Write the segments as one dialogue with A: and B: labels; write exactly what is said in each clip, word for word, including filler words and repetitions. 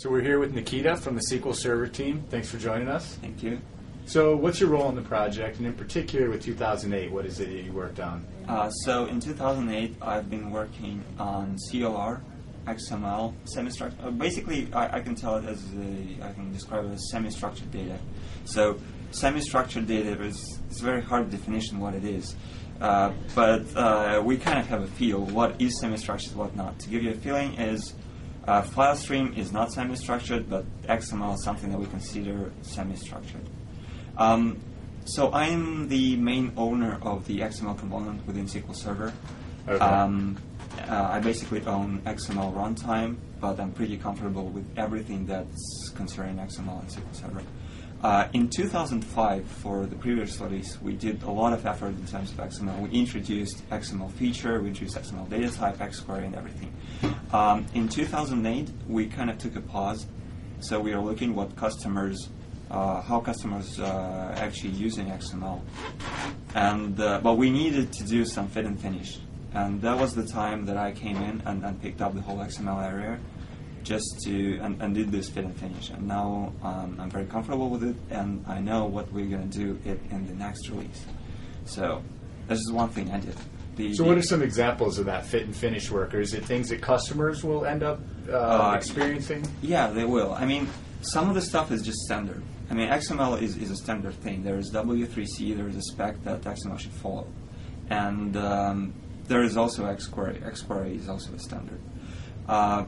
A: So we're here with Nikita from the S Q L Server team. Thanks for joining us.
B: Thank you.
A: So what's your role in the project, and in particular with two thousand eight, what is it that you worked on?
B: Uh, so in two thousand eight, I've been working on C L R, X M L, semi-structured. Uh, basically, I, I can tell it as a, I can describe it as semi-structured data. So semi-structured data is it's a very hard definition what it is. Uh, but uh, we kind of have a feel what is semi-structured, what not. To give you a feeling is uh, file stream is not semi-structured, but X M L is something that we consider semi-structured. Um, so I'm the main owner of the X M L component within S Q L Server.
A: Okay.
B: Um, uh, I basically own X M L runtime, but I'm pretty comfortable with everything that's concerning X M L and S Q L Server. Uh, in two thousand five, for the previous release, we did a lot of effort in terms of X M L. We introduced X M L feature, we introduced X M L data type, X-query, and everything. Um, in two thousand eight, we kind of took a pause. So we are looking what customers, uh, how customers uh, actually using X M L. And uh, but we needed to do some fit and finish. And that was the time that I came in and, and picked up the whole X M L area, just to and, and did this fit and finish. And now um, I'm very comfortable with it, and I know what we're going to do it in the next release. So this is one thing I did. The,
A: so what are some examples of that fit and finish work? Or is it things that customers will end up uh, uh, experiencing?
B: Yeah, they will. I mean, some of the stuff is just standard. I mean, X M L is, is a standard thing. There is W three C, there is a spec that X M L should follow. And um, there is also X-query. X-query is also a standard. Uh,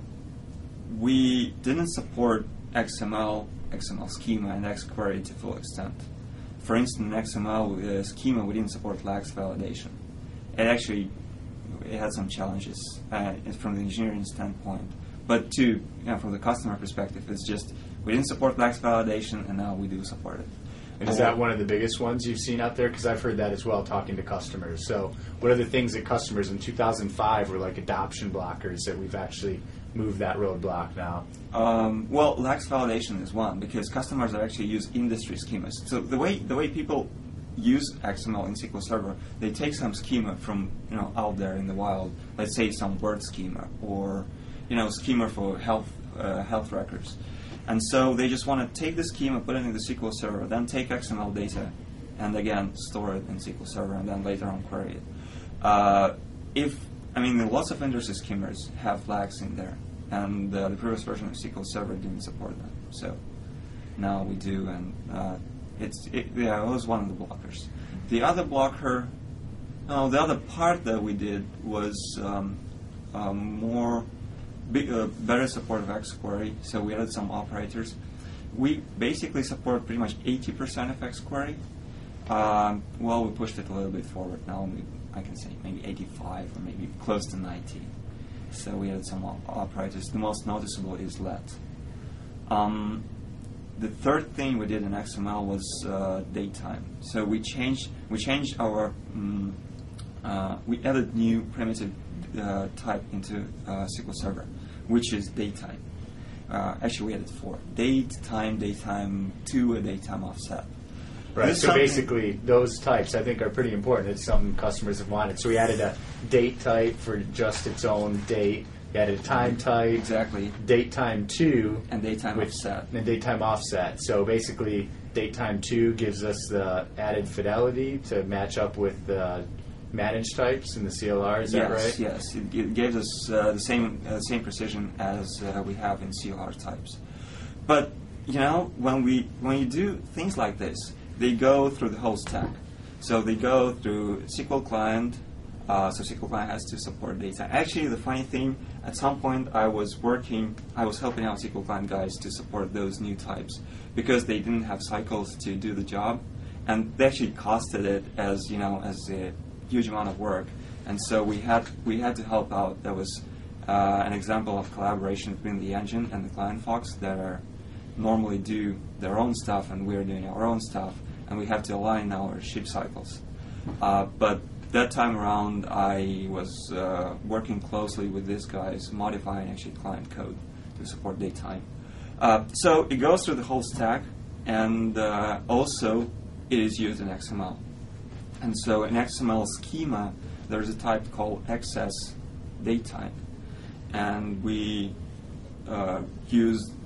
B: we didn't support X M L, X M L schema, and X-query to full extent. For instance, in X M L uh, schema, we didn't support lax validation. It actually it had some challenges uh, from the engineering standpoint. But to, you know, from the customer perspective, it's just we didn't support lax validation, and now we do support it.
A: And is that one of the biggest ones you've seen out there? Because I've heard that as well, talking to customers. So what are the things that customers in two thousand five were like adoption blockers that we've actually moved that roadblock now?
B: Um, well, lax validation is one, because customers actually use industry schemas. So the way the way people use X M L in S Q L Server, they take some schema from, you know, out there in the wild. Let's say some Word schema, or, you know, schema for health uh, health records. And so they just want to take the schema, put it in the S Q L Server, then take X M L data, and again store it in S Q L Server, and then later on query it. Uh, if I mean, lots of industry schemas have flags in there, and uh, the previous version of S Q L Server didn't support them. So now we do, and uh, it's it, yeah, it was one of the blockers. The other blocker, no, the other part that we did was um, um, more. Big, uh, better support of X-query, so we added some operators. We basically support pretty much eighty percent of X-query. Um, well, we pushed it a little bit forward. Now we, I can say maybe eighty-five or maybe close to ninety. So we added some op operators. The most noticeable is let. Um, the third thing we did in X M L was uh, datetime. So we changed we changed our um, uh, we added new primitive Uh, type into uh, S Q L Server, which is datetime. Uh, actually, we added four: date, time, datetime, to a datetime offset.
A: Right. So basically, those types I think are pretty important. It's something customers have wanted. So we added a date type for just its own date. We added a time type.
B: Exactly.
A: Datetime two
B: and datetime offset.
A: And datetime offset. So basically, datetime two gives us the added fidelity to match up with the managed types in the C L R, is
B: yes,
A: that right?
B: Yes, it, it gives us uh, the same uh, same precision as uh, we have in C L R types. But you know, when we when you do things like this, they go through the whole stack. So they go through S Q L client. Uh, so S Q L client has to support data. Actually, the funny thing, at some point I was working, I was helping out S Q L client guys to support those new types because they didn't have cycles to do the job, and they actually costed it as you know as a huge amount of work, and so we had we had to help out. That was uh, an example of collaboration between the engine and the client folks that are normally do their own stuff, and we're doing our own stuff, and we have to align our ship cycles. Uh, but that time around, I was uh, working closely with these guys, modifying actually client code to support datetime. Uh, so it goes through the whole stack, and uh, also it is used in X M L. And so in X M L schema, there's a type called excess datetime. And we uh, use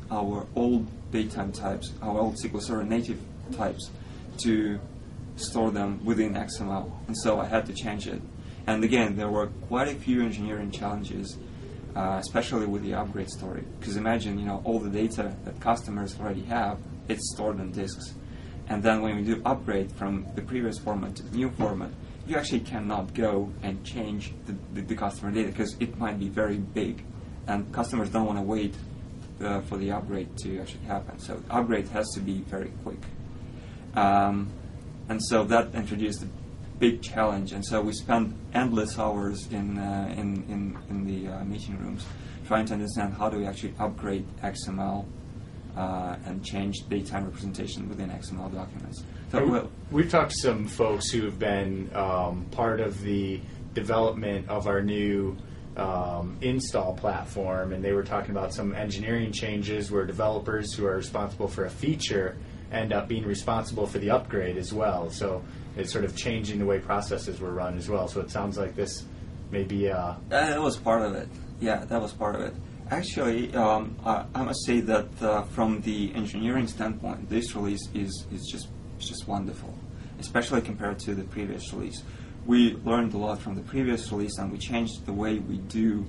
B: our old datetime types, our old S Q L Server native types, to store them within X M L. And so I had to change it. And again, there were quite a few engineering challenges, uh, especially with the upgrade story. Because imagine, you know, all the data that customers already have, it's stored on disks. And then when we do upgrade from the previous format to the new format, you actually cannot go and change the, the, the customer data because it might be very big. And customers don't want to wait uh, for the upgrade to actually happen. So upgrade has to be very quick. Um, and so that introduced a big challenge. And so we spent endless hours in, uh, in, in, in the uh, meeting rooms trying to understand how do we actually upgrade X M L Uh, and change datetime representation within X M L documents. So
A: we,
B: we'll,
A: we've talked to some folks who have been um, part of the development of our new um, install platform, and they were talking about some engineering changes where developers who are responsible for a feature end up being responsible for the upgrade as well. So it's sort of changing the way processes were run as well. So it sounds like this may be... Uh,
B: that was part of it. Yeah, that was part of it. Actually, um, I, I must say that uh, from the engineering standpoint, this release is, is just just wonderful, especially compared to the previous release. We learned a lot from the previous release, and we changed the way we do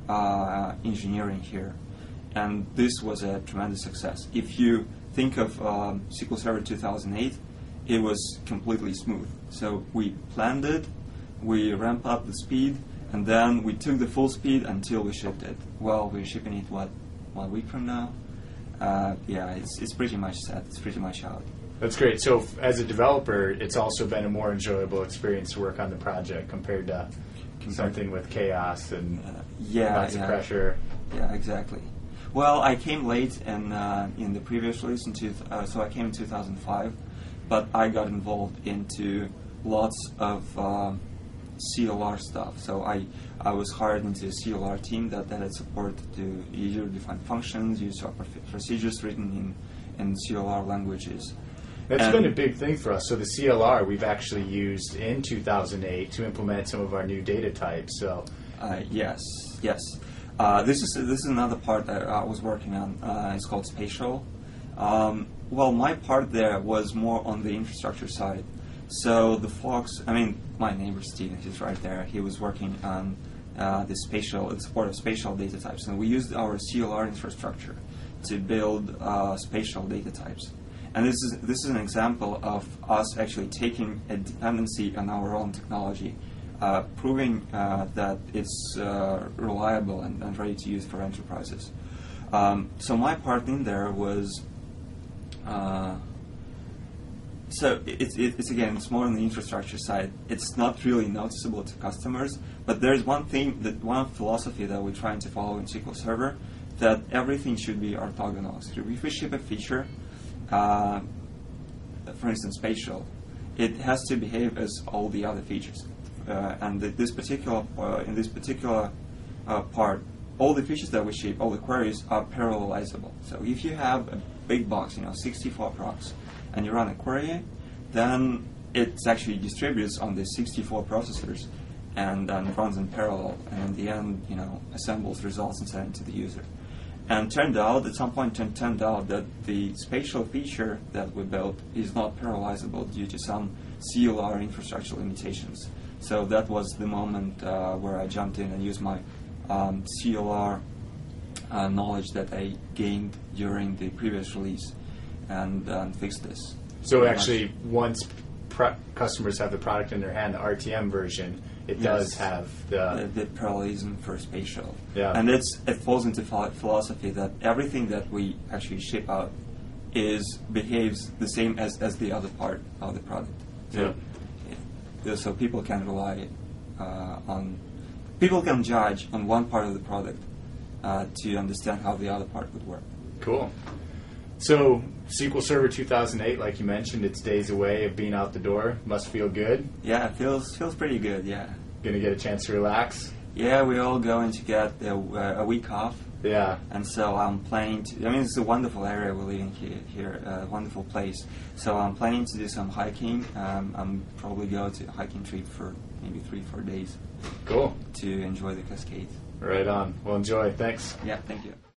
B: uh, engineering here. And this was a tremendous success. If you think of um, S Q L Server two thousand eight, it was completely smooth. So we planned it, we ramped up the speed, and then we took the full speed until we shipped it. Well, we're shipping it, what, one week from now? Uh, yeah, it's it's pretty much set. It's pretty much out.
A: That's great. So f- as a developer, it's also been a more enjoyable experience to work on the project compared to compared something with chaos and
B: uh, yeah,
A: lots
B: yeah.
A: of pressure.
B: Yeah, exactly. Well, I came late in, uh, in the previous release, in two, uh, so I came in two thousand five, but I got involved into lots of... Um, C L R stuff. So I, I was hired into a C L R team that, that had support to user-defined functions, user procedures written in, in C L R languages.
A: That's
B: and
A: been a big thing for us. So the C L R we've actually used in two thousand eight to implement some of our new data types. So
B: uh, yes, yes. Uh, this is this is another part that I was working on. Uh, it's called Spatial. Um, well, my part there was more on the infrastructure side. So the folks, I mean, my neighbor Steven, he's right there. He was working on uh, the spatial, the support of spatial data types, and we used our C L R infrastructure to build uh, spatial data types. And this is this is an example of us actually taking a dependency on our own technology, uh, proving uh, that it's uh, reliable and, and ready to use for enterprises. Um, so my part in there was. Uh, So it's, it's again, it's more on the infrastructure side. It's not really noticeable to customers, but there's one thing, that one philosophy that we're trying to follow in S Q L Server, that everything should be orthogonal. So if we ship a feature, uh, for instance, spatial, it has to behave as all the other features. Uh, and th- this particular, uh, in this particular uh, part, all the features that we ship, all the queries are parallelizable. So if you have a big box, you know, sixty-four procs, and you run a query, then it actually distributes on the sixty-four processors and then runs in parallel, and in the end, you know, assembles results and sends it to the user. And turned out, at some point, it turned out that the spatial feature that we built is not parallelizable due to some C L R infrastructure limitations. So that was the moment uh, where I jumped in and used my um, C L R uh, knowledge that I gained during the previous release. And, uh, and fix this.
A: So actually, once pr- customers have the product in their hand, the R T M version, it
B: yes.
A: does have the...
B: the... The parallelism for spatial.
A: Yeah.
B: And it's, it falls into ph- philosophy that everything that we actually ship out is behaves the same as, as the other part of the product. So,
A: yeah.
B: so people can rely uh, on... People can judge on one part of the product uh, to understand how the other part would work.
A: Cool. So S Q L Server two thousand eight, like you mentioned, it's days away of being out the door. Must feel good.
B: Yeah, it feels feels pretty good. Yeah.
A: Gonna get a chance to relax.
B: Yeah, we're all going to get a, a week off.
A: Yeah.
B: And so I'm planning to. I mean, it's a wonderful area we're living here. Here, a wonderful place. So I'm planning to do some hiking. Um, I'm probably go to a hiking trip for maybe three, four days.
A: Cool.
B: To enjoy the Cascades.
A: Right on. Well, enjoy. Thanks.
B: Yeah. Thank you.